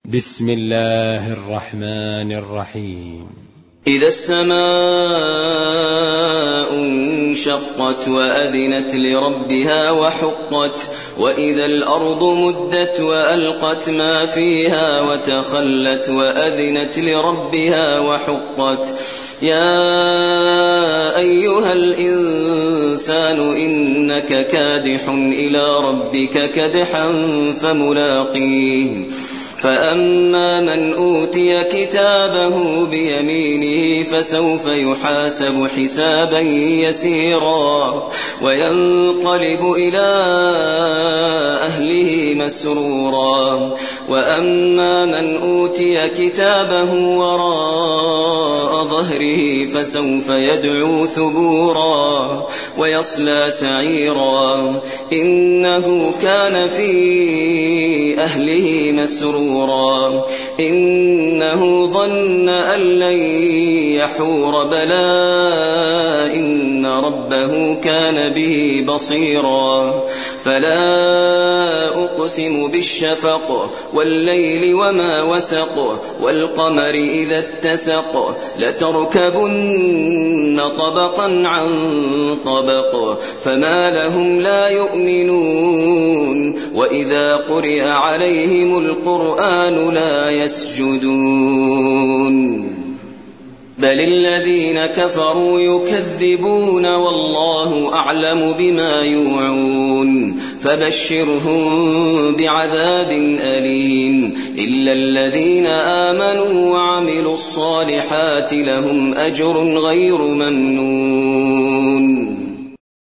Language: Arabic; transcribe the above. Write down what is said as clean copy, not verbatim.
بسم الله الرحمن الرحيم. إذا السماء انشقت وأذنت لربها وحقت وإذا الأرض مدت وألقت ما فيها وتخلت وأذنت لربها وحقت يا أيها الإنسان إنك كادح إلى ربك كدحا فملاقيه فأما من أوتي كتابه بيمينه فسوف يحاسب حسابا يسيرا وينقلب إلى أهله مسرورا وأما من أوتي كتابه وراء ظهره فسوف يدعو ثبورا ويصلى سعيرا إنه كان في أهله مسرورا إنه ظن أن لن يحور بلى إن ربه كان به بصيرا فلا أقسم بالشفق والليل وما وسق والقمر إذا اتسق لتركبن طبقا عن طبق فما لهم لا يؤمنون وإذا قرئ عليهم القرآن لا يسجدون بل الذين كفروا يكذبون والله أعلم بما يوعون فبشرهم بعذاب أليم إلا الذين آمنوا وعملوا الصالحات لهم أجر غير ممنون